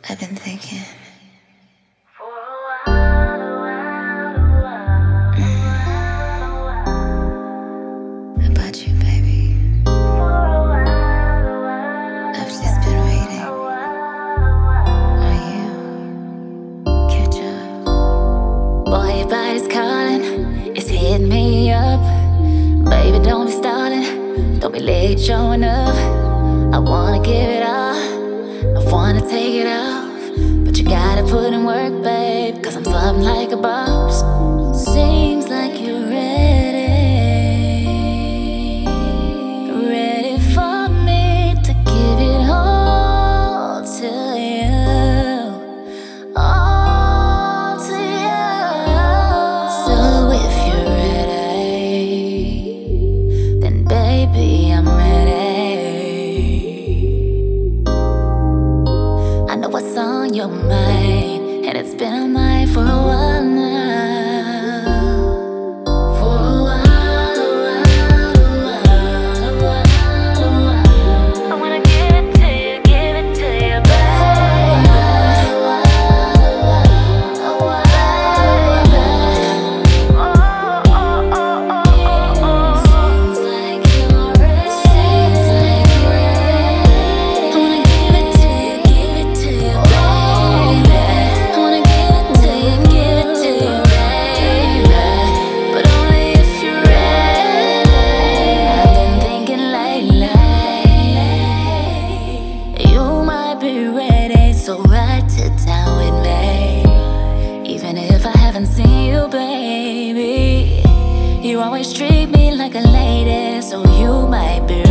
I've been thinking about you, baby. I've just been waiting on you. Catch up. Boy, your body's calling, it's hitting me up. Baby, don't be stalling, don't be late showing up. I wanna give it all, I wanna take it off, but you gotta put in work, babe, cause I'm something like a boss. Seems like you're ready for me to give it all to you, all to you. So if you're ready, then baby, I'm ready. I know what's on your mind, and it's been on mine for a while now. For a while, I wanna give it to you, baby. Seems like you're ready. I wanna give it to you, baby. I wanna give it to you, baby. But only if you're ready. I've been thinking lately, you might be ready, so write it down with me. Even if I haven't seen you, baby, you always treat me like a lady, so you might be